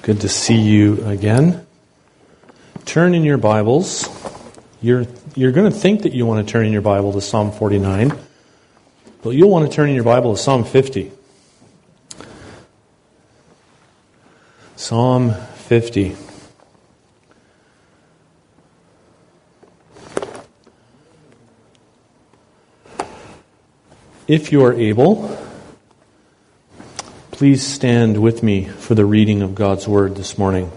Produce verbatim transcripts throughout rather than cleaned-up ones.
Good to see you again. Turn in your Bibles. You're you're going to think that you want to turn in your Bible to Psalm forty-nine, but you'll want to turn in your Bible to Psalm fifty. Psalm fifty. If you are able, please stand with me for the reading of God's Word this morning.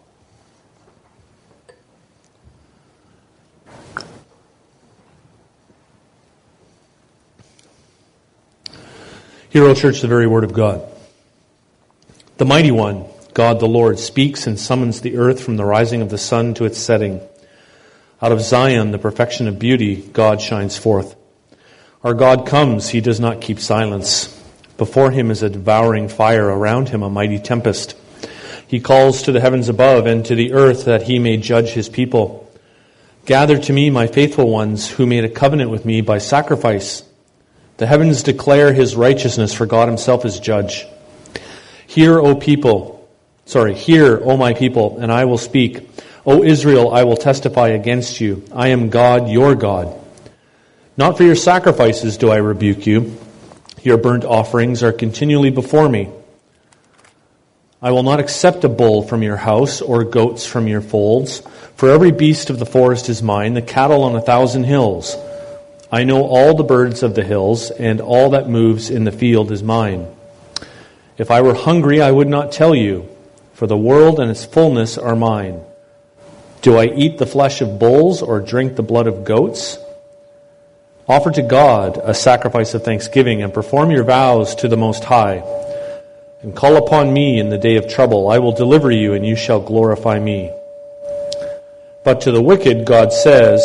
Hear, O church, the very Word of God. The Mighty One, God the Lord, speaks and summons the earth from the rising of the sun to its setting. Out of Zion, the perfection of beauty, God shines forth. Our God comes, He does not keep silence. Before Him is a devouring fire, around Him a mighty tempest. He calls to the heavens above and to the earth that He may judge His people. Gather to me, my faithful ones, who made a covenant with me by sacrifice. The heavens declare His righteousness, for God Himself is judge. Hear, O people, sorry, hear, O my people, and I will speak. O Israel, I will testify against you. I am God, your God. Not for your sacrifices do I rebuke you. Your burnt offerings are continually before me. I will not accept a bull from your house or goats from your folds, for every beast of the forest is mine, the cattle on a thousand hills. I know all the birds of the hills, and all that moves in the field is mine. If I were hungry, I would not tell you, for the world and its fullness are mine. Do I eat the flesh of bulls or drink the blood of goats? Offer to God a sacrifice of thanksgiving and perform your vows to the Most High. And call upon me in the day of trouble. I will deliver you and you shall glorify me. But to the wicked God says,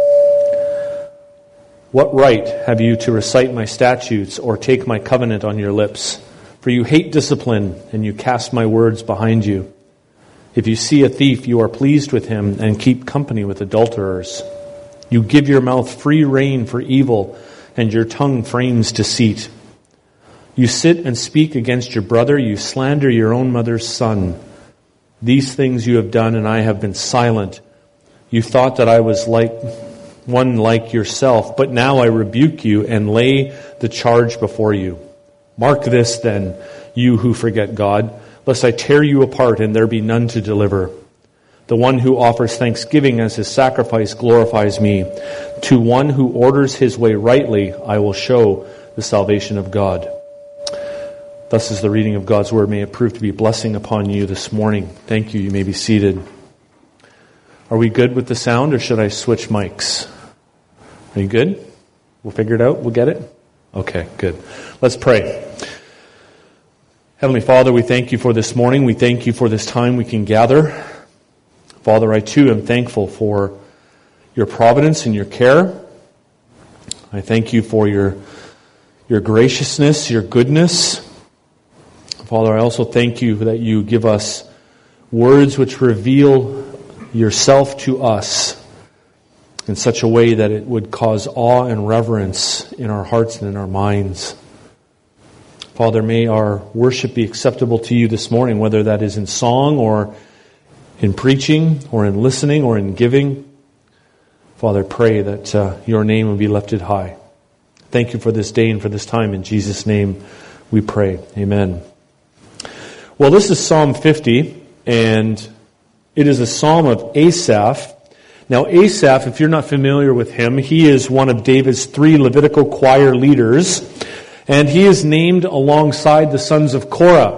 what right have you to recite my statutes or take my covenant on your lips? For you hate discipline and you cast my words behind you. If you see a thief, you are pleased with him and keep company with adulterers. You give your mouth free rein for evil, and your tongue frames deceit. You sit and speak against your brother, you slander your own mother's son. These things you have done, and I have been silent. You thought that I was like one like yourself, but now I rebuke you and lay the charge before you. Mark this then, you who forget God, lest I tear you apart and there be none to deliver. The one who offers thanksgiving as his sacrifice glorifies me. To one who orders his way rightly, I will show the salvation of God. Thus is the reading of God's Word. May it prove to be a blessing upon you this morning. Thank you. You may be seated. Are we good with the sound, or should I switch mics? Are you good? We'll figure it out. We'll get it? Okay, good. Let's pray. Heavenly Father, we thank you for this morning. We thank you for this time we can gather. Father, I too am thankful for your providence and your care. I thank you for your, your graciousness, your goodness. Father, I also thank you that you give us words which reveal yourself to us in such a way that it would cause awe and reverence in our hearts and in our minds. Father, may our worship be acceptable to you this morning, whether that is in song or in preaching, or in listening, or in giving. Father, pray that uh, your name will be lifted high. Thank you for this day and for this time. In Jesus' name we pray. Amen. Well, this is Psalm fifty, and it is a psalm of Asaph. Now, Asaph, if you're not familiar with him, he is one of David's three Levitical choir leaders, and he is named alongside the sons of Korah.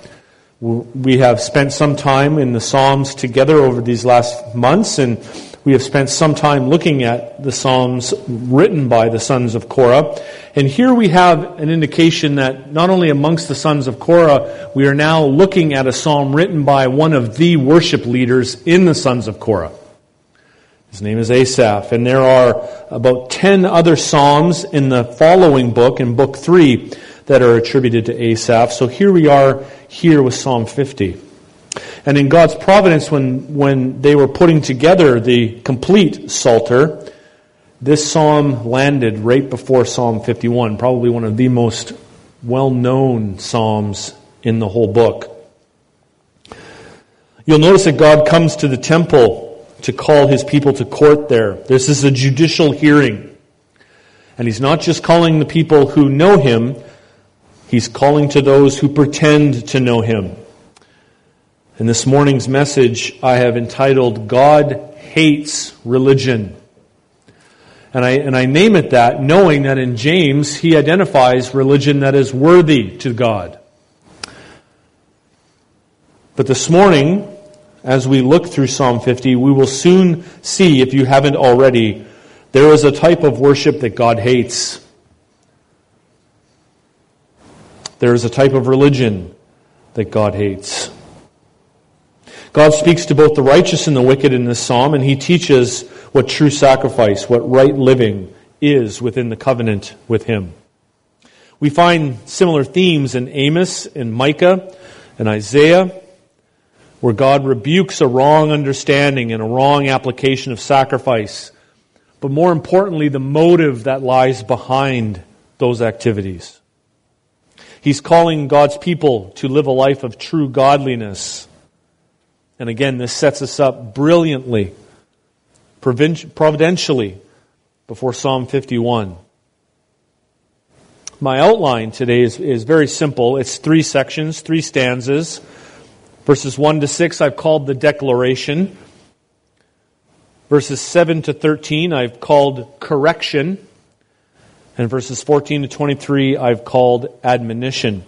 We have spent some time in the Psalms together over these last months, and we have spent some time looking at the Psalms written by the sons of Korah. And here we have an indication that not only amongst the sons of Korah, we are now looking at a psalm written by one of the worship leaders in the sons of Korah. His name is Asaph, and there are about ten other psalms in the following book, in book three, that are attributed to Asaph. So here we are here with Psalm fifty. And in God's providence, when, when they were putting together the complete Psalter, this psalm landed right before Psalm fifty-one, probably one of the most well-known psalms in the whole book. You'll notice that God comes to the temple to call his people to court there. This is a judicial hearing. And he's not just calling the people who know him, he's calling to those who pretend to know him. In this morning's message, I have entitled, God Hates Religion. And I, and I name it that, knowing that in James, he identifies religion that is worthy to God. But this morning, as we look through Psalm fifty, we will soon see, if you haven't already, there is a type of worship that God hates. There is a type of religion that God hates. God speaks to both the righteous and the wicked in this psalm, and he teaches what true sacrifice, what right living is within the covenant with him. We find similar themes in Amos and Micah and Isaiah, where God rebukes a wrong understanding and a wrong application of sacrifice, but more importantly, the motive that lies behind those activities. He's calling God's people to live a life of true godliness. And again, this sets us up brilliantly, providentially, before Psalm fifty-one. My outline today is, is very simple. It's three sections, three stanzas. Verses one to six I've called the declaration. Verses seven to thirteen I've called correction. And verses fourteen to twenty-three I've called admonition.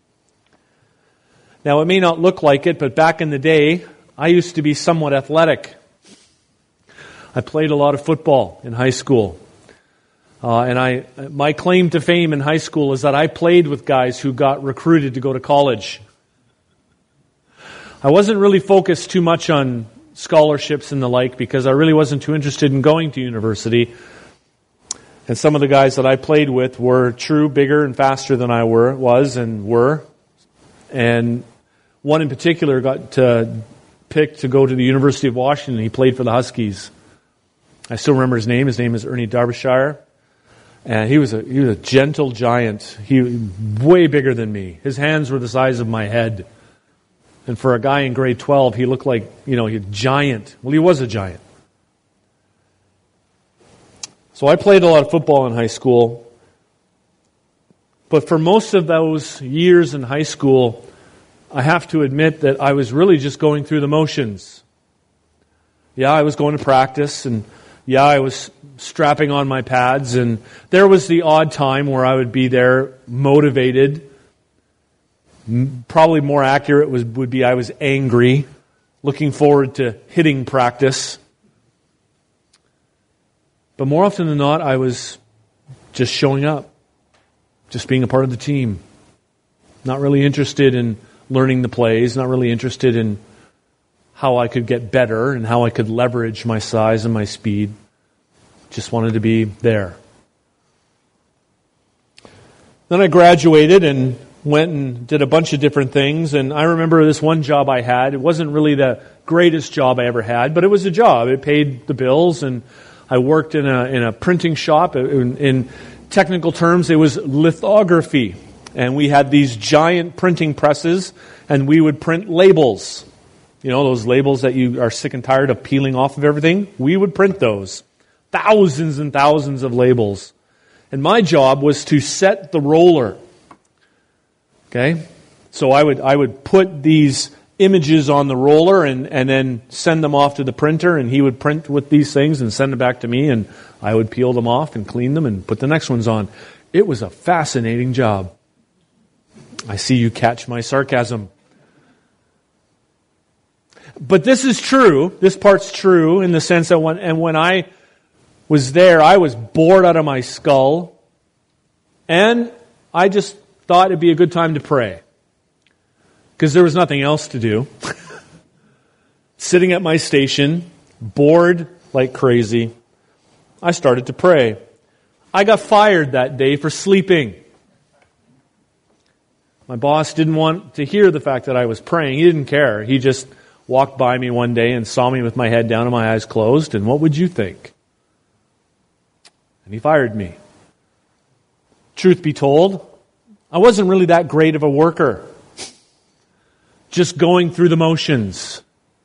Now it may not look like it, but back in the day, I used to be somewhat athletic. I played a lot of football in high school. Uh, and I, my claim to fame in high school is that I played with guys who got recruited to go to college. I wasn't really focused too much on scholarships and the like because I really wasn't too interested in going to university. And some of the guys that I played with were true, bigger, and faster than I were, was and were. And one in particular got to picked to go to the University of Washington. He played for the Huskies. I still remember his name. His name is Ernie Darbyshire. And he was a he was a gentle giant. He was way bigger than me. His hands were the size of my head. And for a guy in grade twelve, he looked like, you know, he was a giant. Well, he was a giant. So I played a lot of football in high school. But for most of those years in high school, I have to admit that I was really just going through the motions. Yeah, I was going to practice, and yeah, I was strapping on my pads, and there was the odd time where I would be there motivated. Probably more accurate was, would be I was angry, looking forward to hitting practice. But more often than not, I was just showing up, just being a part of the team. Not really interested in learning the plays, not really interested in how I could get better and how I could leverage my size and my speed. Just wanted to be there. Then I graduated and went and did a bunch of different things. And I remember this one job I had. It wasn't really the greatest job I ever had, but it was a job. It paid the bills, and I worked in a in a printing shop. In, in technical terms, it was lithography. And we had these giant printing presses, and we would print labels. You know, those labels that you are sick and tired of peeling off of everything? We would print those. Thousands and thousands of labels. And my job was to set the roller. Okay? So I would I would put these images on the roller and, and then send them off to the printer, and he would print with these things and send them back to me, and I would peel them off and clean them and put the next ones on. It was a fascinating job. I see you catch my sarcasm. But this is true. This part's true in the sense that when, and when I was there, I was bored out of my skull. And I just thought it'd be a good time to pray. Because there was nothing else to do. Sitting at my station, bored like crazy, I started to pray. I got fired that day for sleeping. My boss didn't want to hear the fact that I was praying. He didn't care. He just walked by me one day and saw me with my head down and my eyes closed, and what would you think? And he fired me. Truth be told, I wasn't really that great of a worker. Just going through the motions.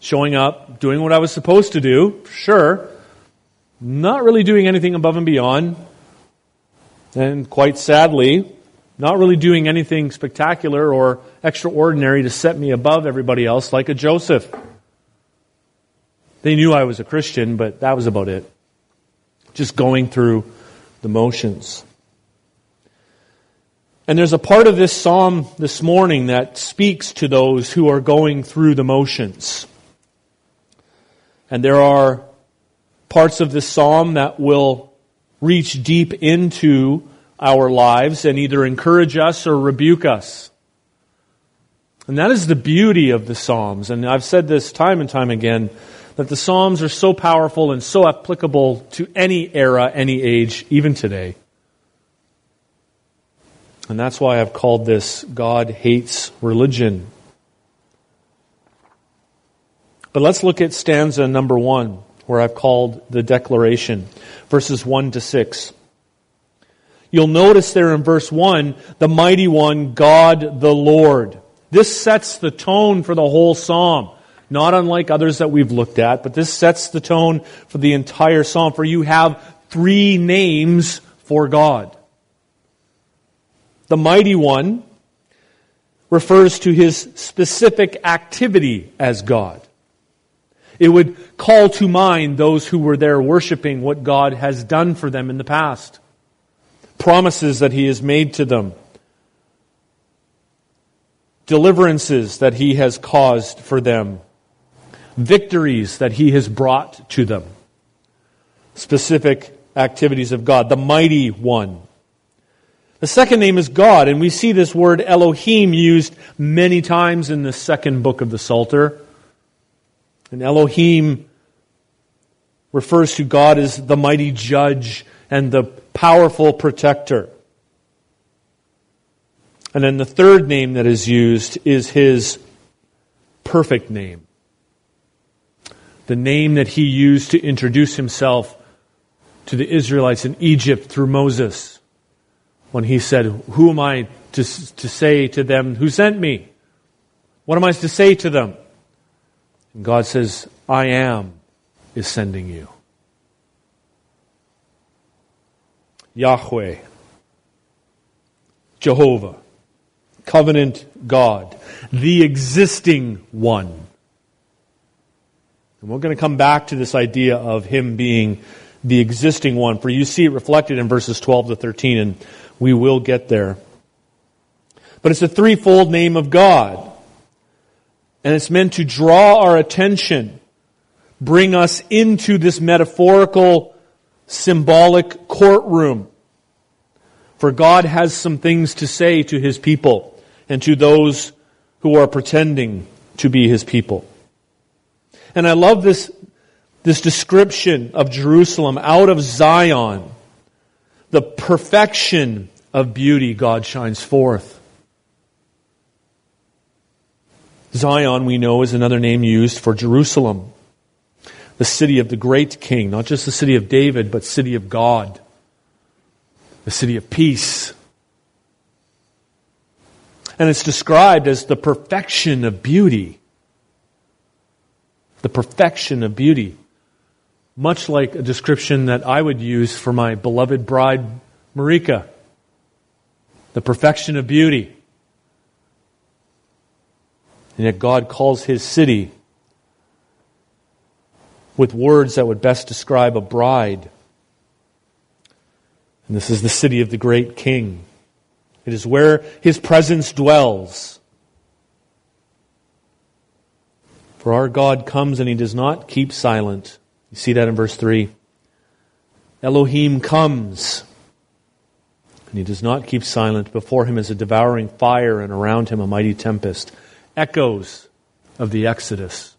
showing up, doing what I was supposed to do, sure, not really doing anything above and beyond, and quite sadly, not really doing anything spectacular or extraordinary to set me above everybody else like a Joseph. They knew I was a Christian, but that was about it. Just going through the motions. And there's a part of this psalm this morning that speaks to those who are going through the motions. And there are parts of this psalm that will reach deep into our lives and either encourage us or rebuke us. And that is the beauty of the Psalms. And I've said this time and time again, that the Psalms are so powerful and so applicable to any era, any age, even today. And that's why I've called this God Hates Religion. But let's look at stanza number one, where I've called the declaration, verses one to six. You'll notice there in verse one, the mighty one, God the Lord. This sets the tone for the whole psalm. Not unlike others that we've looked at, but this sets the tone for the entire psalm. For you have three names for God. The mighty one refers to his specific activity as God. It would call to mind those who were there worshiping what God has done for them in the past. Promises that he has made to them. Deliverances that he has caused for them. Victories that he has brought to them. Specific activities of God. The mighty one. The second name is God, and we see this word Elohim used many times in the second book of the Psalter. And Elohim refers to God as the mighty judge and the powerful protector. And then the third name that is used is his perfect name. The name that he used to introduce himself to the Israelites in Egypt through Moses. When he said, who am I to, to say to them who sent me? What am I to say to them? And God says, I am is sending you. Yahweh, Jehovah, covenant God, the existing one. And we're going to come back to this idea of him being the existing one, for you see it reflected in verses twelve to thirteen, and we will get there. But it's a threefold name of God. And it's meant to draw our attention, bring us into this metaphorical, symbolic courtroom. For God has some things to say to his people and to those who are pretending to be his people. And I love this, this description of Jerusalem out of Zion. The perfection of beauty God shines forth. Zion, we know, is another name used for Jerusalem. The city of the great king, not just the city of David, but city of God. The city of peace. And it's described as the perfection of beauty. The perfection of beauty. Much like a description that I would use for my beloved bride, Marika. The perfection of beauty. And yet God calls his city with words that would best describe a bride. And this is the city of the great king. It is where his presence dwells. For our God comes and he does not keep silent. You see that in verse three. Elohim comes and he does not keep silent. Before him is a devouring fire and around him a mighty tempest. Echoes of the Exodus.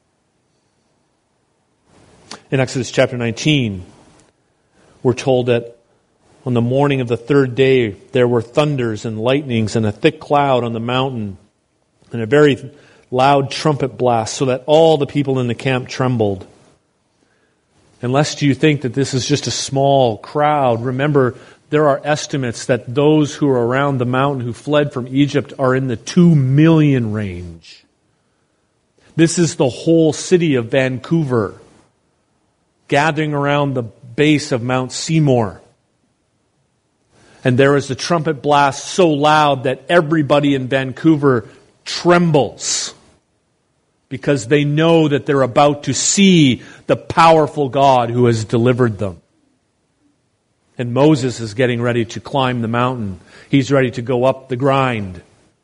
In Exodus chapter nineteen, we're told that on the morning of the third day, there were thunders and lightnings and a thick cloud on the mountain and a very loud trumpet blast so that all the people in the camp trembled. And lest you think that this is just a small crowd, remember there are estimates that those who are around the mountain who fled from Egypt are in the two million range. This is the whole city of Vancouver gathering around the base of Mount Seymour. And there is a trumpet blast so loud that everybody in Vancouver trembles because they know that they're about to see the powerful God who has delivered them. And Moses is getting ready to climb the mountain. He's ready to go up the grind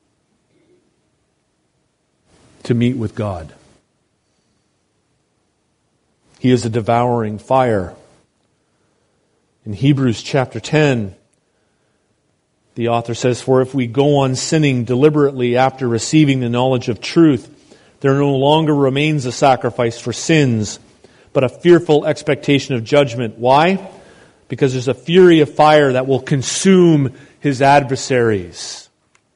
to meet with God. He is a devouring fire. In Hebrews chapter ten, the author says, "For if we go on sinning deliberately after receiving the knowledge of truth, there no longer remains a sacrifice for sins, but a fearful expectation of judgment." Why? Because there's a fury of fire that will consume his adversaries.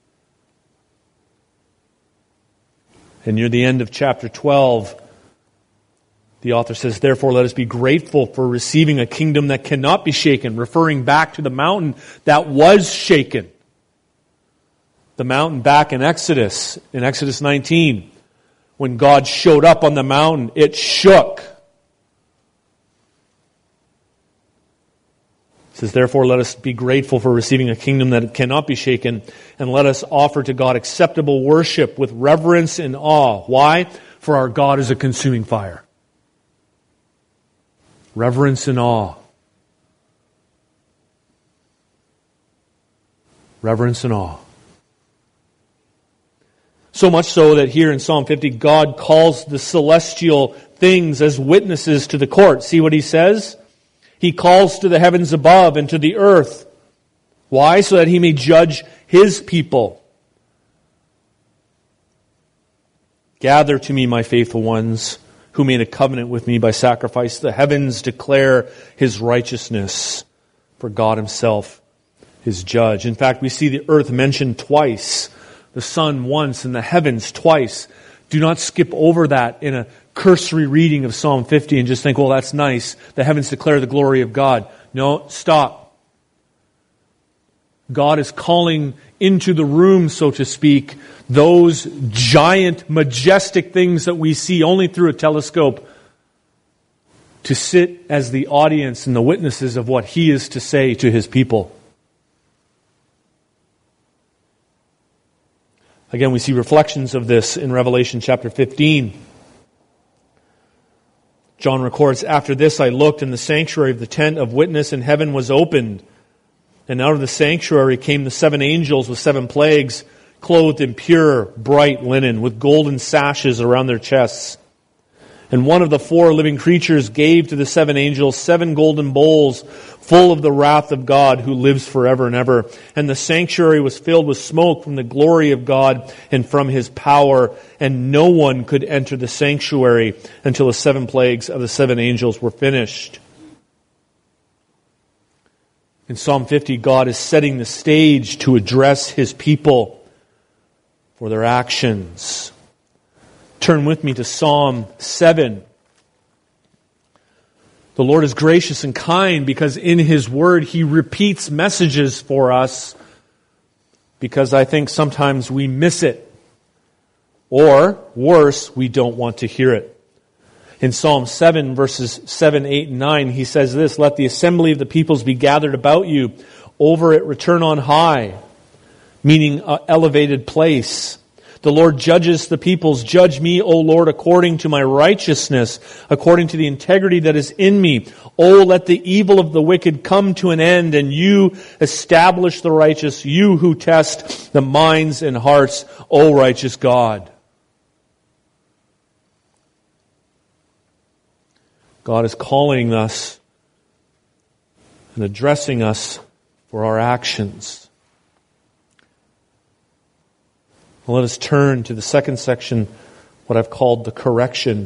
And near the end of chapter twelve, the author says, "Therefore let us be grateful for receiving a kingdom that cannot be shaken," referring back to the mountain that was shaken. The mountain back in Exodus, in Exodus nineteen, when God showed up on the mountain, it shook. It says, "Therefore let us be grateful for receiving a kingdom that cannot be shaken, and let us offer to God acceptable worship with reverence and awe." Why? For our God is a consuming fire. Reverence and awe. Reverence and awe. So much so that here in Psalm fifty, God calls the celestial things as witnesses to the court. See what he says? He calls to the heavens above and to the earth. Why? So that he may judge his people. "Gather to me, my faithful ones, who made a covenant with me by sacrifice. The heavens declare his righteousness, for God himself is judge." In fact, we see the earth mentioned twice, the sun once, and the heavens twice. Do not skip over that in a cursory reading of Psalm fifty and just think, well, that's nice. The heavens declare the glory of God. No, stop. God is calling into the room, so to speak, those giant, majestic things that we see only through a telescope, to sit as the audience and the witnesses of what he is to say to his people. Again, we see reflections of this in Revelation chapter fifteen. John records, "After this I looked, and the sanctuary of the tent of witness in heaven was opened. And out of the sanctuary came the seven angels with seven plagues, clothed in pure, bright linen, with golden sashes around their chests. And one of the four living creatures gave to the seven angels seven golden bowls full of the wrath of God who lives forever and ever. And the sanctuary was filled with smoke from the glory of God and from his power. And no one could enter the sanctuary until the seven plagues of the seven angels were finished." In Psalm fifty, God is setting the stage to address his people for their actions. Turn with me to Psalm seven. The Lord is gracious and kind because in his word he repeats messages for us, because I think sometimes we miss it. Or, worse, we don't want to hear it. In Psalm seven, verses seven, eight, and nine, he says this, "Let the assembly of the peoples be gathered about you. Over it return on high," meaning an elevated place. "The Lord judges the peoples. Judge me, O Lord, according to my righteousness, according to the integrity that is in me. O let the evil of the wicked come to an end, and you establish the righteous, you who test the minds and hearts, O righteous God." God is calling us and addressing us for our actions. Well, let us turn to the second section, what I've called the correction.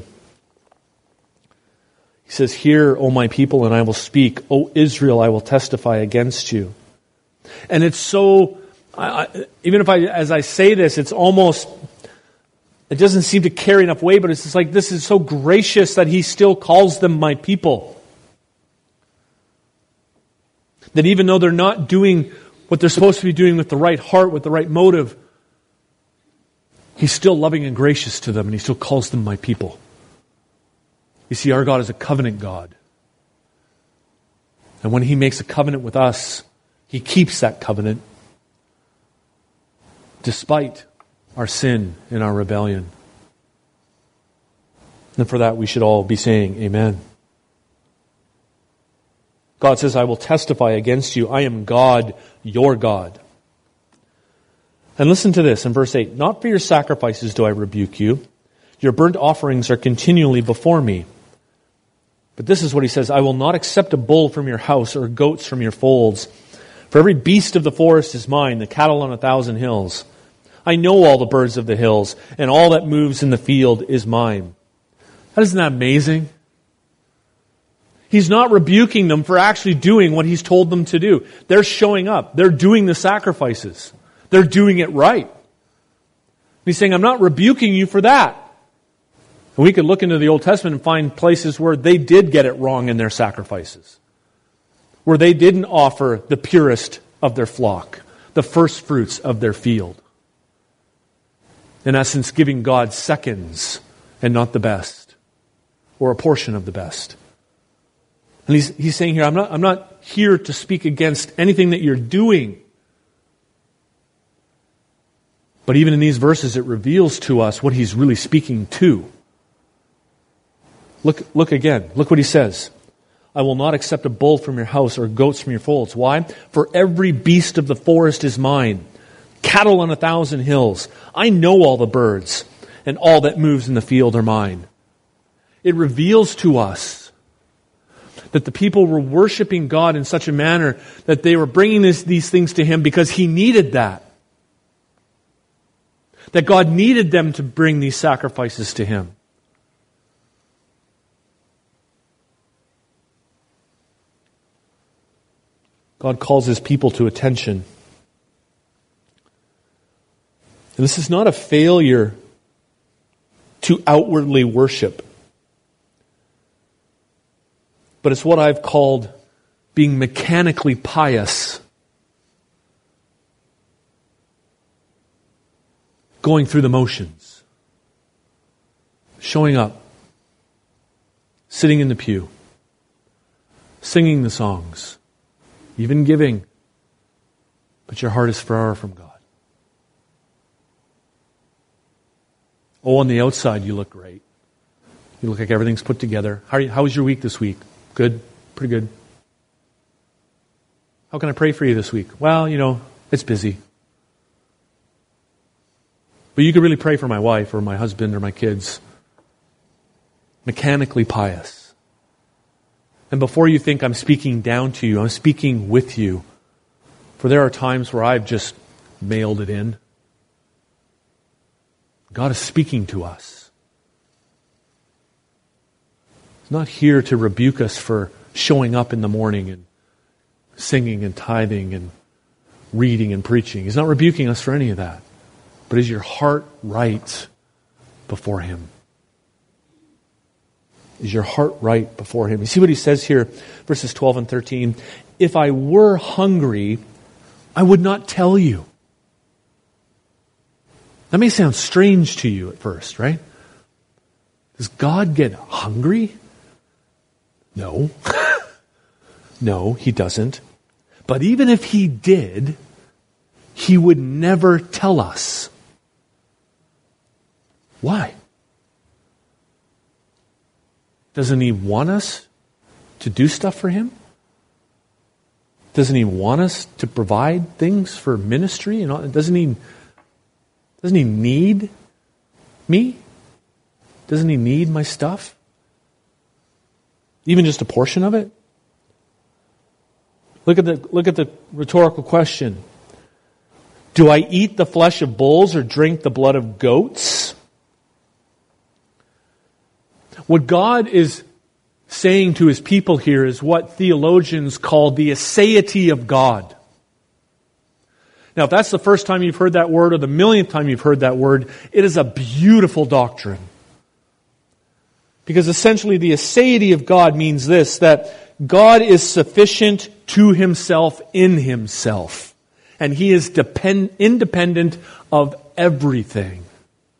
He says, "Hear, O my people, and I will speak. O Israel, I will testify against you." And it's so, I, I, even if I, as I say this, it's almost, it doesn't seem to carry enough weight, but it's just like, this is so gracious that he still calls them my people. That even though they're not doing what they're supposed to be doing with the right heart, with the right motive, He's still loving and gracious to them, and He still calls them my people. You see, our God is a covenant God. And when He makes a covenant with us, He keeps that covenant despite our sin and our rebellion. And for that we should all be saying amen. God says, I will testify against you. I am God, your God. And listen to this in verse eight. Not for your sacrifices do I rebuke you. Your burnt offerings are continually before me. But this is what He says. I will not accept a bull from your house or goats from your folds. For every beast of the forest is mine, the cattle on a thousand hills. I know all the birds of the hills, and all that moves in the field is mine. Isn't that amazing? He's not rebuking them for actually doing what He's told them to do. They're showing up. They're doing the sacrifices. They're doing it right. He's saying, I'm not rebuking you for that. And we could look into the Old Testament and find places where they did get it wrong in their sacrifices. Where they didn't offer the purest of their flock, the first fruits of their field. In essence, giving God seconds and not the best, or a portion of the best. And he's, he's saying here, I'm not, I'm not here to speak against anything that you're doing. But even in these verses, it reveals to us what He's really speaking to. Look, look again. Look what He says. I will not accept a bull from your house or goats from your folds. Why? For every beast of the forest is mine. Cattle on a thousand hills. I know all the birds, and all that moves in the field are mine. It reveals to us that the people were worshiping God in such a manner that they were bringing this, these things to Him because He needed that. That God needed them to bring these sacrifices to Him. God calls His people to attention. And this is not a failure to outwardly worship. But it's what I've called being mechanically pious. Going through the motions. Showing up. Sitting in the pew. Singing the songs. Even giving. But your heart is far from God. Oh, on the outside you look great. You look like everything's put together. How, are you, how was your week this week? Good? Pretty good? How can I pray for you this week? Well, you know, it's busy. But you could really pray for my wife or my husband or my kids. Mechanically pious. And before you think I'm speaking down to you, I'm speaking with you. For there are times where I've just mailed it in. God is speaking to us. He's not here to rebuke us for showing up in the morning and singing and tithing and reading and preaching. He's not rebuking us for any of that. But is your heart right before Him? Is your heart right before Him? You see what He says here, verses twelve and thirteen. If I were hungry, I would not tell you. That may sound strange to you at first, right? Does God get hungry? No. No, He doesn't. But even if He did, He would never tell us. Why? Doesn't He want us to do stuff for Him? Doesn't He want us to provide things for ministry? And all? Doesn't He, doesn't He need me? Doesn't He need my stuff? Even just a portion of it? Look at the, look at the rhetorical question. Do I eat the flesh of bulls or drink the blood of goats? What God is saying to His people here is what theologians call the aseity of God. Now, if that's the first time you've heard that word or the millionth time you've heard that word, it is a beautiful doctrine. Because essentially the aseity of God means this, that God is sufficient to Himself in Himself. And He is depend, independent of everything.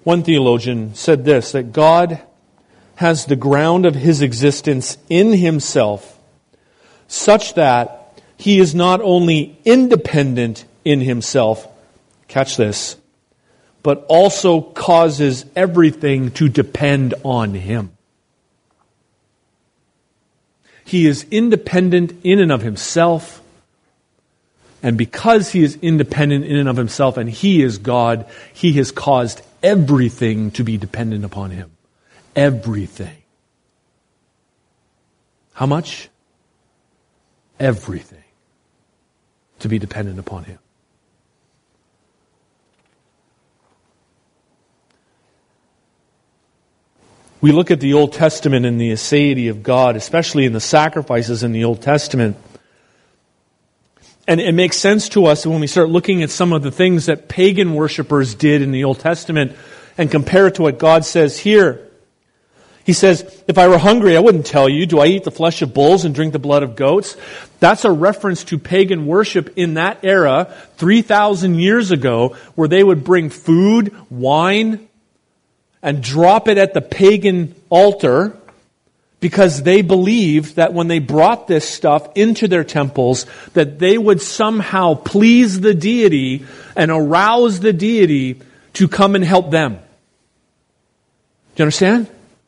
One theologian said this, that God has the ground of his existence in himself, such that he is not only independent in himself, catch this, but also causes everything to depend on him. He is independent in and of himself, and because he is independent in and of himself and he is God, he has caused everything to be dependent upon him. Everything. How much? Everything to be dependent upon him. We look at the Old Testament and the aseity of God, especially in the sacrifices in the Old Testament. And it makes sense to us when we start looking at some of the things that pagan worshipers did in the Old Testament and compare it to what God says here. He says, if I were hungry, I wouldn't tell you. Do I eat the flesh of bulls and drink the blood of goats? That's a reference to pagan worship in that era, three thousand years ago, where they would bring food, wine, and drop it at the pagan altar because they believed that when they brought this stuff into their temples, that they would somehow please the deity and arouse the deity to come and help them. Do you understand?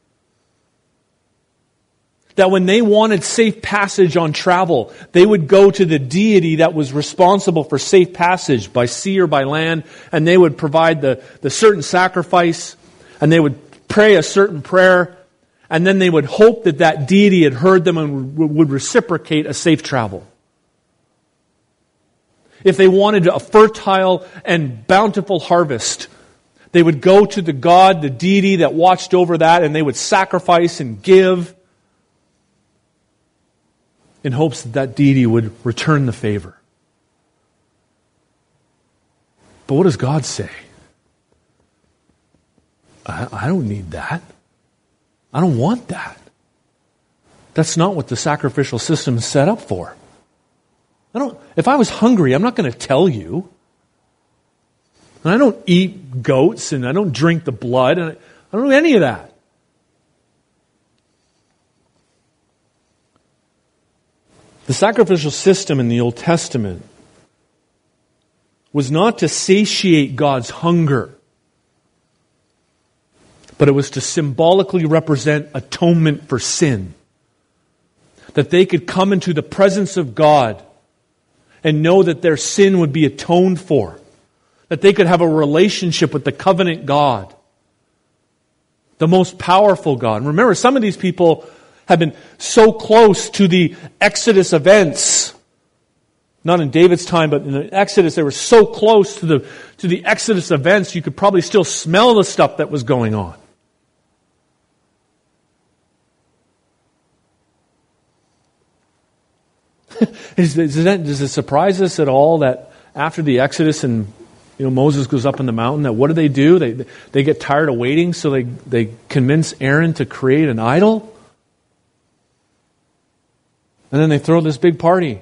That when they wanted safe passage on travel, they would go to the deity that was responsible for safe passage by sea or by land, and they would provide the, the certain sacrifice, and they would pray a certain prayer, and then they would hope that that deity had heard them and would reciprocate a safe travel. If they wanted a fertile and bountiful harvest, they would go to the god, the deity that watched over that, and they would sacrifice and give in hopes that that deity would return the favor. But what does God say? I, I don't need that. I don't want that. That's not what the sacrificial system is set up for. I don't. If I was hungry, I'm not going to tell you. And I don't eat goats and I don't drink the blood and I, I don't do any of that. The sacrificial system in the Old Testament was not to satiate God's hunger, but it was to symbolically represent atonement for sin. That they could come into the presence of God and know that their sin would be atoned for. That they could have a relationship with the covenant God, the most powerful God. And remember, some of these people have been so close to the Exodus events. Not in David's time, but in the Exodus, they were so close to the, to the Exodus events, you could probably still smell the stuff that was going on. Is, is that, does it surprise us at all that after the Exodus and you know Moses goes up in the mountain, that what do they do? They they get tired of waiting, so they, they convince Aaron to create an idol? And then they throw this big party.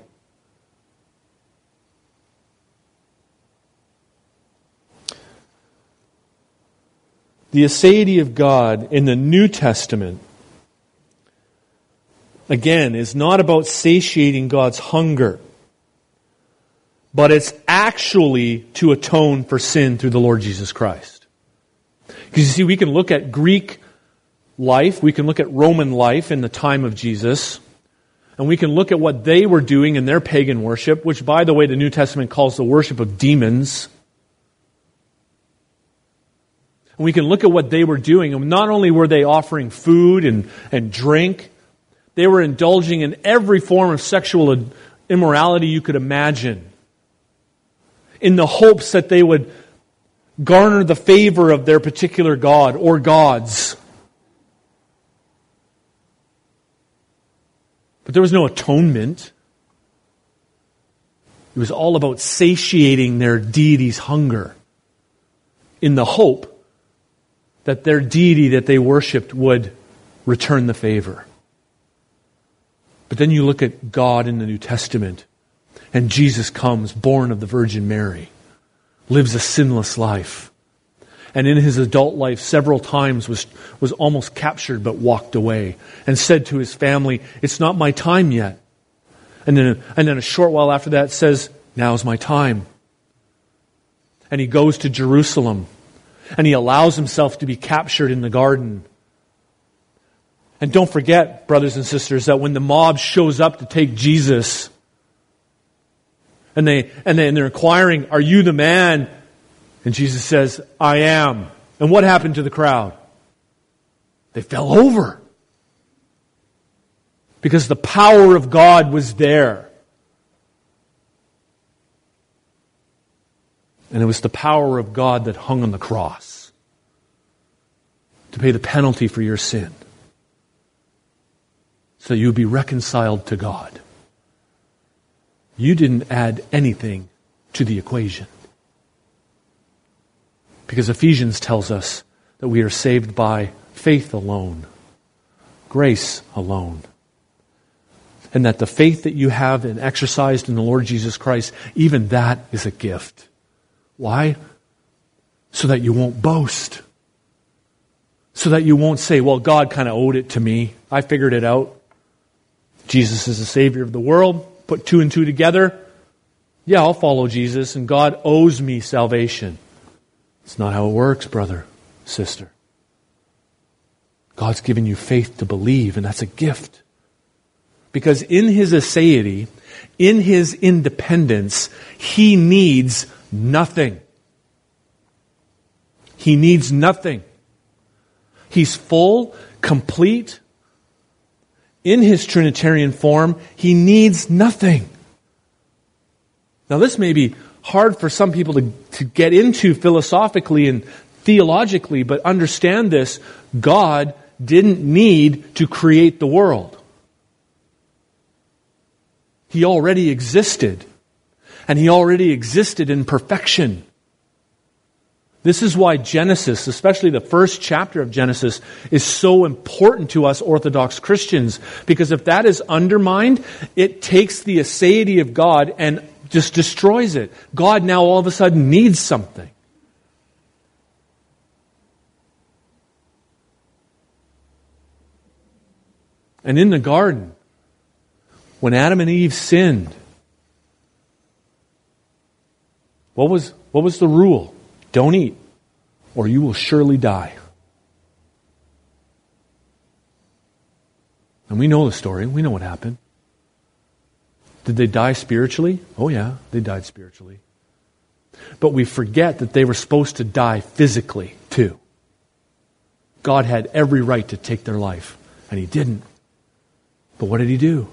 The aseity of God in the New Testament, again, is not about satiating God's hunger, but it's actually to atone for sin through the Lord Jesus Christ. Because you see, we can look at Greek life, we can look at Roman life in the time of Jesus, and we can look at what they were doing in their pagan worship, which, by the way, the New Testament calls the worship of demons. And we can look at what they were doing, and not only were they offering food and, and drink, they were indulging in every form of sexual immorality you could imagine, in the hopes that they would garner the favor of their particular god or gods. But there was no atonement. It was all about satiating their deity's hunger in the hope that their deity that they worshipped would return the favor. But then you look at God in the New Testament, and Jesus comes, born of the Virgin Mary, lives a sinless life. and in his adult life several times was, was almost captured but walked away and said to his family, "It's not my time yet." And then, and then a short while after that says, "Now's my time." And he goes to Jerusalem and he allows himself to be captured in the garden. And don't forget, brothers and sisters, that when the mob shows up to take Jesus, and they and, they, and they're inquiring, "Are you the man?" And Jesus says, "I am." And what happened to the crowd? They fell over. Because the power of God was there. And it was the power of God that hung on the cross to pay the penalty for your sin, so you would be reconciled to God. You didn't add anything to the equation. Because Ephesians tells us that we are saved by faith alone, grace alone. And that the faith that you have and exercised in the Lord Jesus Christ, even that is a gift. Why? So that you won't boast. So that you won't say, "Well, God kind of owed it to me. I figured it out. Jesus is the Savior of the world. Put two and two together. Yeah, I'll follow Jesus, and God owes me salvation." It's not how it works, brother, sister. God's given you faith to believe, and that's a gift. Because in His aseity, in His independence, He needs nothing. He needs nothing. He's full, complete. In His Trinitarian form, He needs nothing. Now this may be hard for some people to, to get into philosophically and theologically, but understand this: God didn't need to create the world. He already existed. And He already existed in perfection. This is why Genesis, especially the first chapter of Genesis, is so important to us Orthodox Christians. Because if that is undermined, it takes the aseity of God and just destroys it. God now all of a sudden needs something. And in the garden, when Adam and Eve sinned, what was, what was the rule? Don't eat, or you will surely die. And we know the story. We know what happened. Did they die spiritually? Oh yeah, they died spiritually. But we forget that they were supposed to die physically too. God had every right to take their life, and He didn't. But what did He do?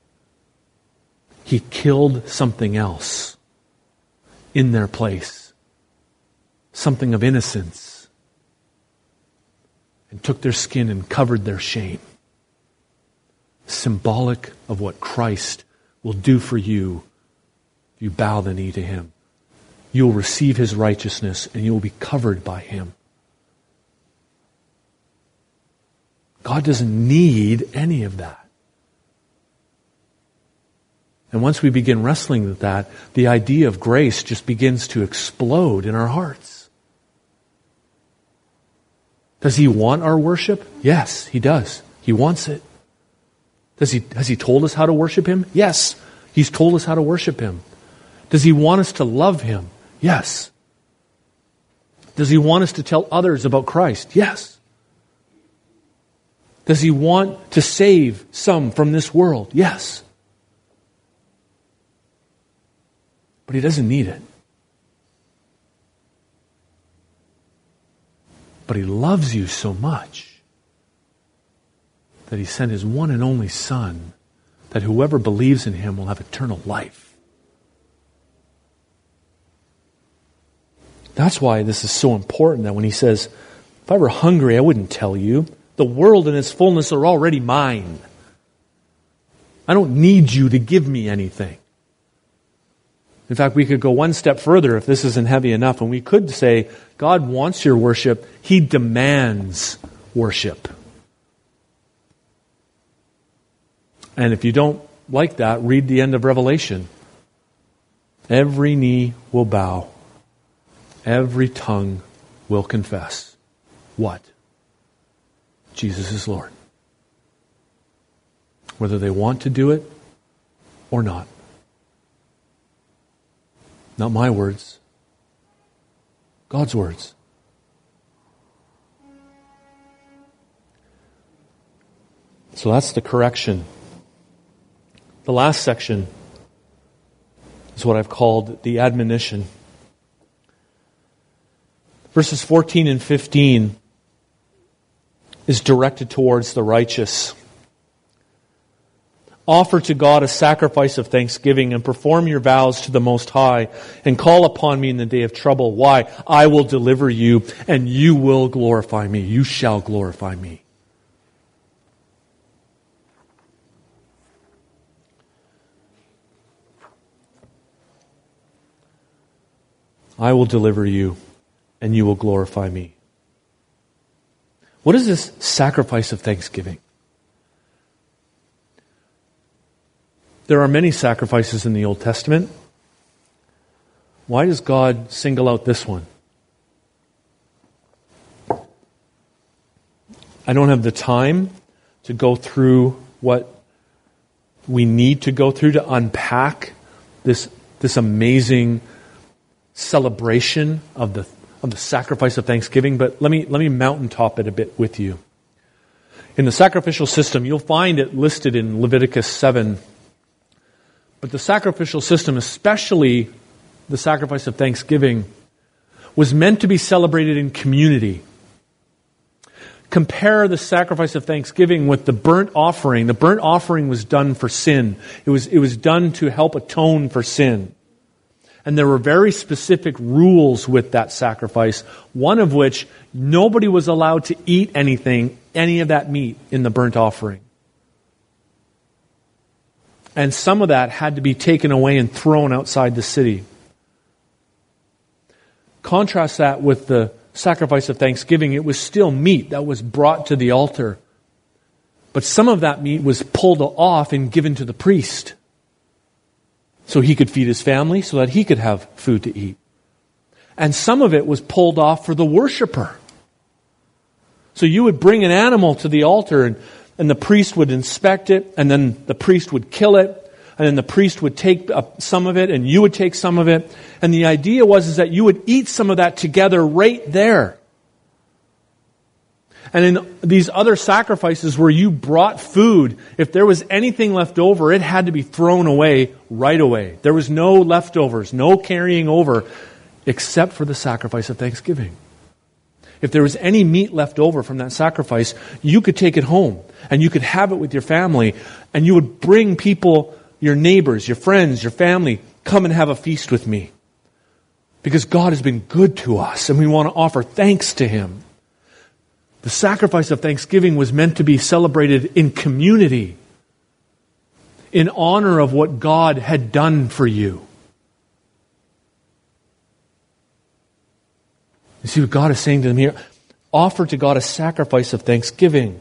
He killed something else in their place. Something of innocence. And took their skin and covered their shame. Symbolic of what Christ will do for you if you bow the knee to Him. You will receive His righteousness and you will be covered by Him. God doesn't need any of that. And once we begin wrestling with that, the idea of grace just begins to explode in our hearts. Does He want our worship? Yes, He does. He wants it. Does He, has He told us how to worship Him? Yes, He's told us how to worship Him. Does He want us to love Him? Yes. Does He want us to tell others about Christ? Yes. Does He want to save some from this world? Yes. But He doesn't need it. But He loves you so much that He sent His one and only Son, that whoever believes in Him will have eternal life. That's why this is so important, that when He says, if I were hungry, I wouldn't tell you. The world and its fullness are already mine. I don't need you to give me anything. In fact, we could go one step further if this isn't heavy enough, and we could say, God wants your worship. He demands worship. And if you don't like that, read the end of Revelation. Every knee will bow. Every tongue will confess what? Jesus is Lord. Whether they want to do it or not. Not my words. God's words. So that's the correction. The last section is what I've called the admonition. Verses fourteen and fifteen is directed towards the righteous. Offer to God a sacrifice of thanksgiving and perform your vows to the Most High and call upon me in the day of trouble. Why? I will deliver you and you will glorify me. You shall glorify me. I will deliver you and you will glorify me. What is this sacrifice of thanksgiving? There are many sacrifices in the Old Testament. Why does God single out this one? I don't have the time to go through what we need to go through to unpack this, this amazing celebration of the of the sacrifice of thanksgiving, but let me let me mountaintop it a bit with you. In the sacrificial system, you'll find it listed in Leviticus seven. But the sacrificial system, especially the sacrifice of thanksgiving, was meant to be celebrated in community. Compare the sacrifice of thanksgiving with the burnt offering. The burnt offering was done for sin. It was, it was done to help atone for sin. And there were very specific rules with that sacrifice, one of which nobody was allowed to eat anything, any of that meat in the burnt offering. And some of that had to be taken away and thrown outside the city. Contrast that with the sacrifice of thanksgiving. It was still meat that was brought to the altar. But some of that meat was pulled off and given to the priest, so he could feed his family, so that he could have food to eat. And some of it was pulled off for the worshiper. So you would bring an animal to the altar, and, and the priest would inspect it, and then the priest would kill it, and then the priest would take up some of it, and you would take some of it. And the idea was is that you would eat some of that together right there. And in these other sacrifices where you brought food, if there was anything left over, it had to be thrown away right away. There was no leftovers, no carrying over, except for the sacrifice of thanksgiving. If there was any meat left over from that sacrifice, you could take it home and you could have it with your family, and you would bring people, your neighbors, your friends, your family, come and have a feast with me. Because God has been good to us and we want to offer thanks to Him. The sacrifice of thanksgiving was meant to be celebrated in community, in honor of what God had done for you. You see what God is saying to them here? Offer to God a sacrifice of thanksgiving.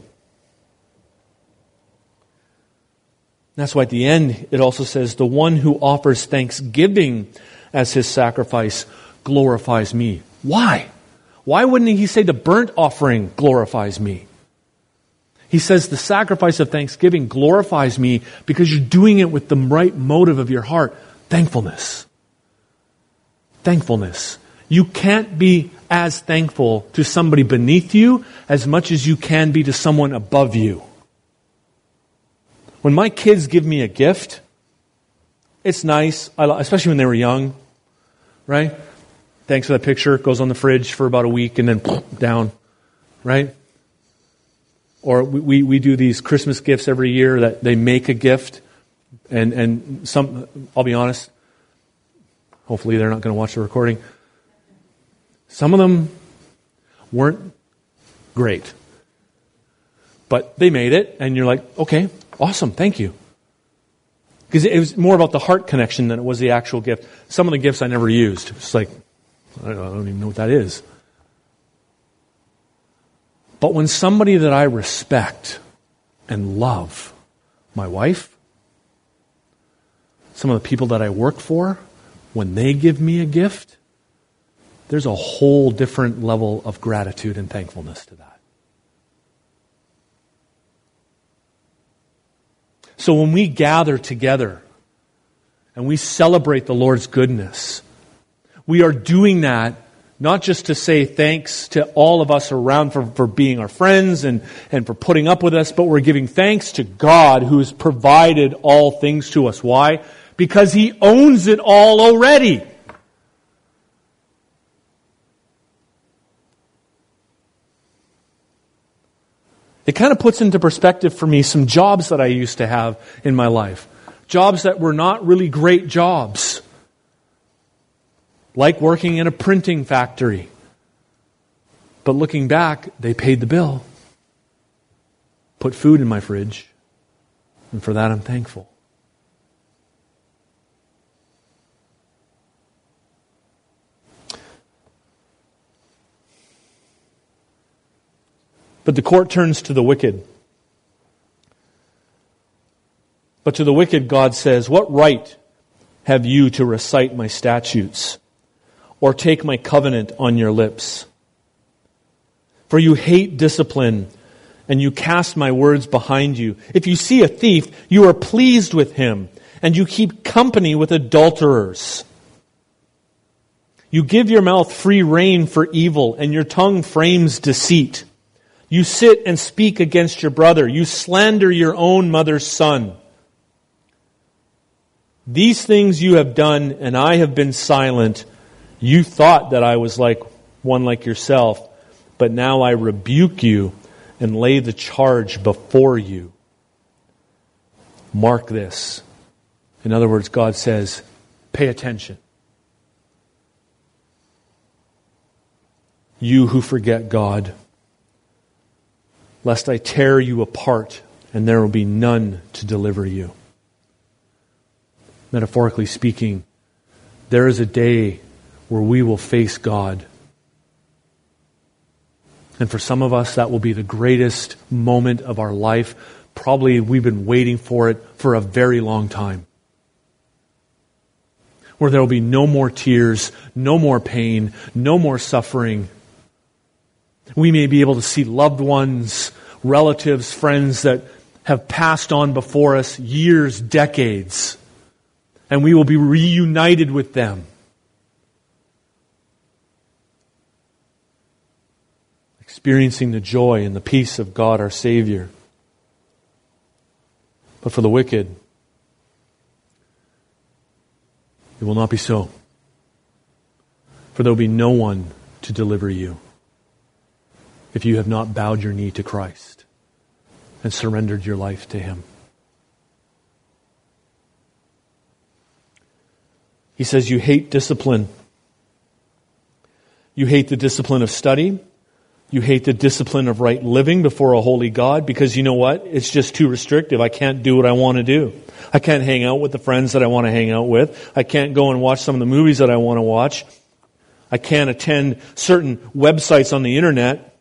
That's why at the end it also says, the one who offers thanksgiving as his sacrifice glorifies me. Why? Why wouldn't he say the burnt offering glorifies me? He says the sacrifice of thanksgiving glorifies me because you're doing it with the right motive of your heart. Thankfulness. Thankfulness. You can't be as thankful to somebody beneath you as much as you can be to someone above you. When my kids give me a gift, it's nice, especially when they were young, right? Thanks for that picture. It goes on the fridge for about a week and then down, right? Or we, we, we do these Christmas gifts every year that they make a gift. And, and some, I'll be honest, hopefully they're not going to watch the recording. Some of them weren't great. But they made it and you're like, okay, awesome, thank you. Because it was more about the heart connection than it was the actual gift. Some of the gifts I never used. It's like, I don't, I don't even know what that is. But when somebody that I respect and love, my wife, some of the people that I work for, when they give me a gift, there's a whole different level of gratitude and thankfulness to that. So when we gather together and we celebrate the Lord's goodness, we are doing that not just to say thanks to all of us around for, for being our friends and, and for putting up with us, but we're giving thanks to God who has provided all things to us. Why? Because He owns it all already. It kind of puts into perspective for me some jobs that I used to have in my life. Jobs that were not really great jobs. Like working in a printing factory. But looking back, they paid the bill. Put food in my fridge. And for that I'm thankful. But the court turns to the wicked. But to the wicked, God says, "What right have you to recite my statutes, or take my covenant on your lips? For you hate discipline, and you cast my words behind you. If you see a thief, you are pleased with him, and you keep company with adulterers. You give your mouth free rein for evil, and your tongue frames deceit. You sit and speak against your brother. You slander your own mother's son. These things you have done, and I have been silent. You thought that I was like one like yourself, but now I rebuke you and lay the charge before you." Mark this. In other words, God says, pay attention. You who forget God, lest I tear you apart and there will be none to deliver you. Metaphorically speaking, there is a day where we will face God. And for some of us, that will be the greatest moment of our life. Probably we've been waiting for it for a very long time. Where there will be no more tears, no more pain, no more suffering. We may be able to see loved ones, relatives, friends that have passed on before us years, decades. And we will be reunited with them. Experiencing the joy and the peace of God our Savior. But for the wicked, it will not be so. For there will be no one to deliver you if you have not bowed your knee to Christ and surrendered your life to Him. He says you hate discipline. You hate the discipline of study. You hate the discipline of right living before a holy God because you know what? It's just too restrictive. I can't do what I want to do. I can't hang out with the friends that I want to hang out with. I can't go and watch some of the movies that I want to watch. I can't attend certain websites on the internet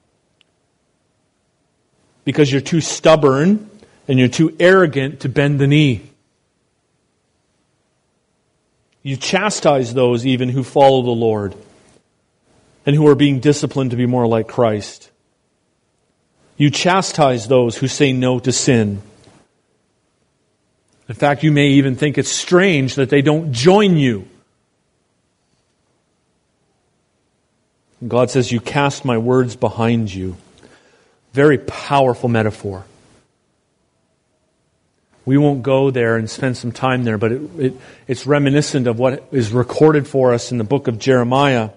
because you're too stubborn and you're too arrogant to bend the knee. You chastise those even who follow the Lord and who are being disciplined to be more like Christ. You chastise those who say no to sin. In fact, you may even think it's strange that they don't join you. And God says, you cast my words behind you. Very powerful metaphor. We won't go there and spend some time there, but it, it, it's reminiscent of what is recorded for us in the book of Jeremiah,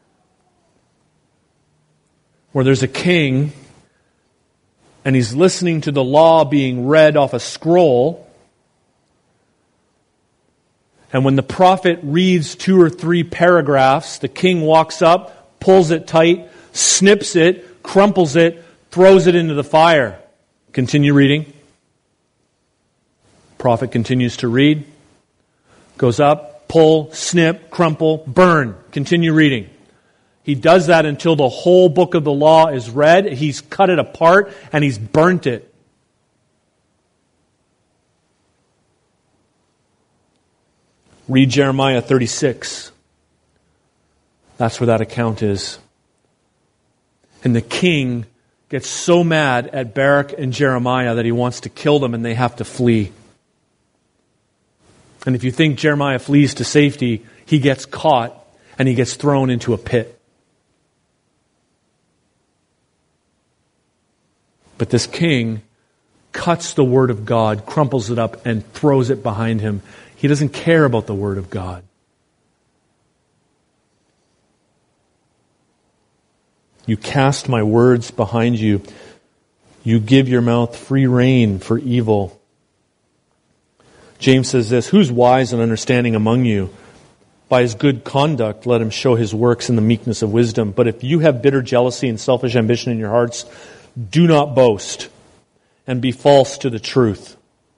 where there's a king, and he's listening to the law being read off a scroll. And when the prophet reads two or three paragraphs, the king walks up, pulls it tight, snips it, crumples it, throws it into the fire. Continue reading. Prophet continues to read. Goes up, pull, snip, crumple, burn. Continue reading. He does that until the whole book of the law is read. He's cut it apart and he's burnt it. Read Jeremiah thirty-six. That's where that account is. And the king gets so mad at Barak and Jeremiah that he wants to kill them and they have to flee. And if you think Jeremiah flees to safety, he gets caught and he gets thrown into a pit. But this king cuts the word of God, crumples it up, and throws it behind him. He doesn't care about the word of God. You cast my words behind you. You give your mouth free rein for evil. James says this, who's wise and understanding among you? By his good conduct, let him show his works in the meekness of wisdom. But if you have bitter jealousy and selfish ambition in your hearts, do not boast and be false to the truth.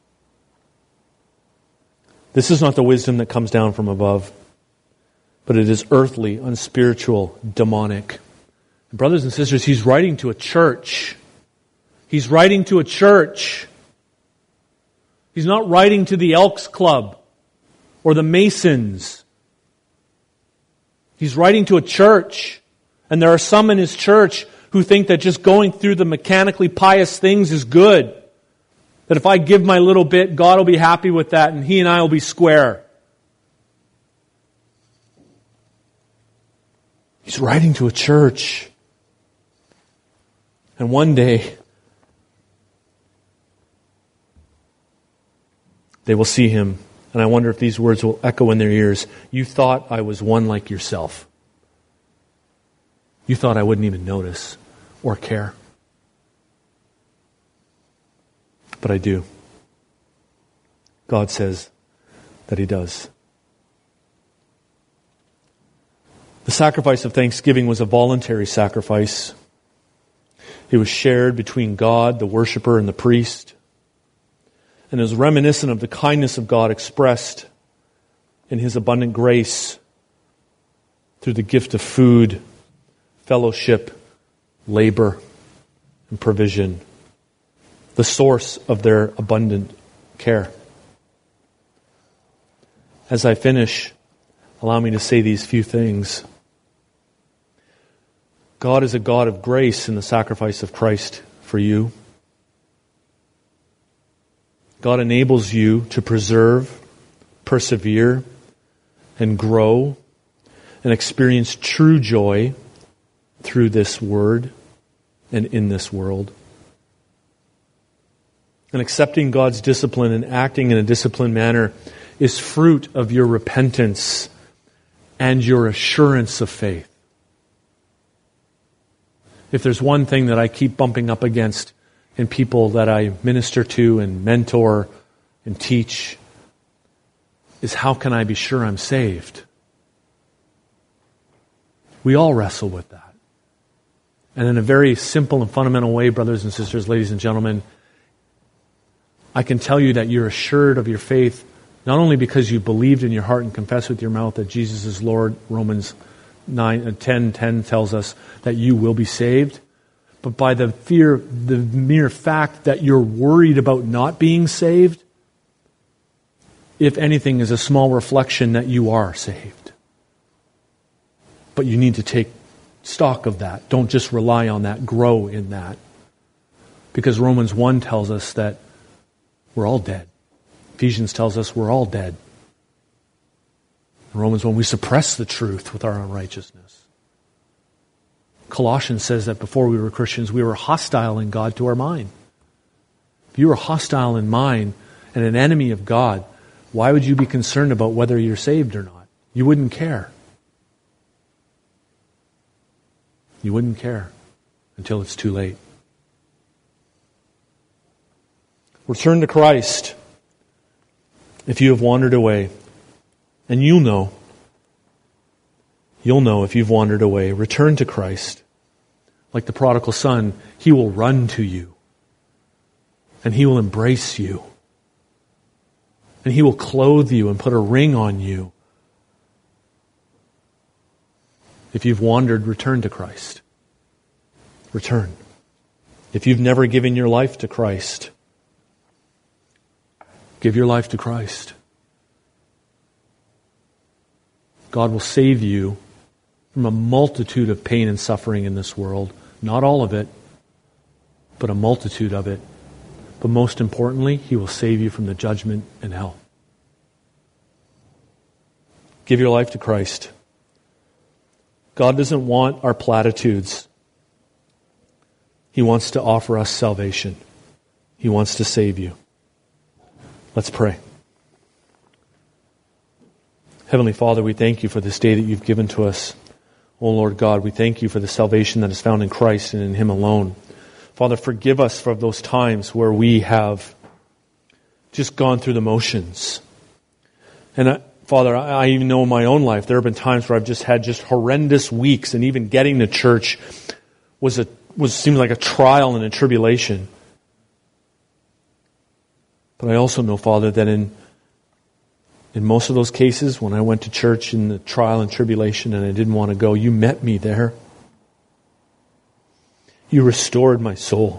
This is not the wisdom that comes down from above, but it is earthly, unspiritual, demonic. And brothers and sisters, he's writing to a church. He's writing to a church. He's not writing to the Elks Club or the Masons. He's writing to a church. And there are some in his church who think that just going through the mechanically pious things is good. That if I give my little bit, God will be happy with that and he and I will be square. He's writing to a church. And one day, they will see him. And I wonder if these words will echo in their ears. You thought I was one like yourself. You thought I wouldn't even notice or care. But I do. God says that he does. The sacrifice of thanksgiving was a voluntary sacrifice. It was shared between God, the worshiper, and the priest. And is reminiscent of the kindness of God expressed in his abundant grace through the gift of food, fellowship, labor, and provision, the source of their abundant care. As I finish, allow me to say these few things. God is a God of grace in the sacrifice of Christ for you. God enables you to preserve, persevere, and grow, and experience true joy through this word and in this world. And accepting God's discipline and acting in a disciplined manner is fruit of your repentance and your assurance of faith. If there's one thing that I keep bumping up against in people that I minister to and mentor and teach, is how can I be sure I'm saved? We all wrestle with that. And in a very simple and fundamental way, brothers and sisters, ladies and gentlemen, I can tell you that you're assured of your faith not only because you believed in your heart and confessed with your mouth that Jesus is Lord, Romans nine, ten ten tells us that you will be saved, but by the fear, the mere fact that you're worried about not being saved, if anything, is a small reflection that you are saved. But you need to take stock of that. Don't just rely on that. Grow in that. Because Romans one tells us that we're all dead. Ephesians tells us we're all dead. In Romans one, we suppress the truth with our unrighteousness. Colossians says that before we were Christians, we were hostile in God to our mind. If you were hostile in mind and an enemy of God, why would you be concerned about whether you're saved or not? You wouldn't care. You wouldn't care until it's too late. Return to Christ if you have wandered away. And you'll know. You'll know if you've wandered away. Return to Christ. Like the prodigal son, he will run to you. And he will embrace you. And he will clothe you and put a ring on you. If you've wandered, return to Christ. Return. If you've never given your life to Christ, give your life to Christ. God will save you from a multitude of pain and suffering in this world. Not all of it, but a multitude of it. But most importantly, He will save you from the judgment and hell. Give your life to Christ. God doesn't want our platitudes. He wants to offer us salvation. He wants to save you. Let's pray. Heavenly Father, we thank you for this day that you've given to us. Oh Lord God, we thank you for the salvation that is found in Christ and in Him alone. Father, forgive us for those times where we have just gone through the motions. And I, Father, I even know in my own life, there have been times where I've just had just horrendous weeks, and even getting to church was a was seemed like a trial and a tribulation. But I also know, Father, that in in most of those cases, when I went to church in the trial and tribulation and I didn't want to go, you met me there. You restored my soul.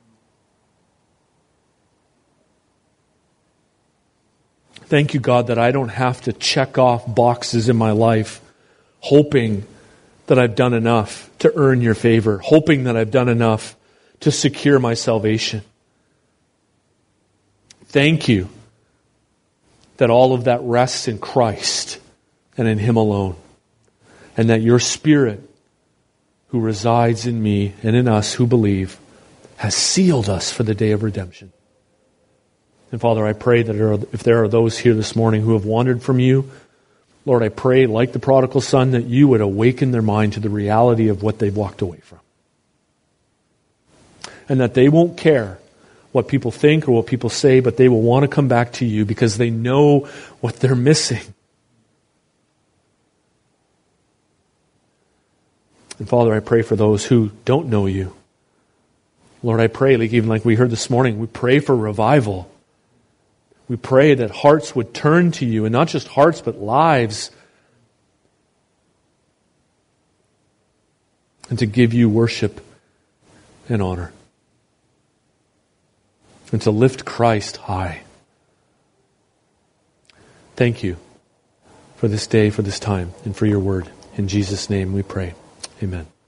Thank you, God, that I don't have to check off boxes in my life hoping that I've done enough to earn your favor, hoping that I've done enough to secure my salvation. Thank you that all of that rests in Christ and in Him alone, and that your Spirit, who resides in me and in us who believe, has sealed us for the day of redemption. And Father, I pray that if there are those here this morning who have wandered from you, Lord, I pray, like the prodigal son, that you would awaken their mind to the reality of what they've walked away from. And that they won't care what people think or what people say, but they will want to come back to you because they know what they're missing. And Father, I pray for those who don't know you. Lord, I pray, like even like we heard this morning, we pray for revival. We pray that hearts would turn to you, and not just hearts, but lives. And to give you worship and honor. And to lift Christ high. Thank you for this day, for this time, and for your word. In Jesus' name we pray. Amen.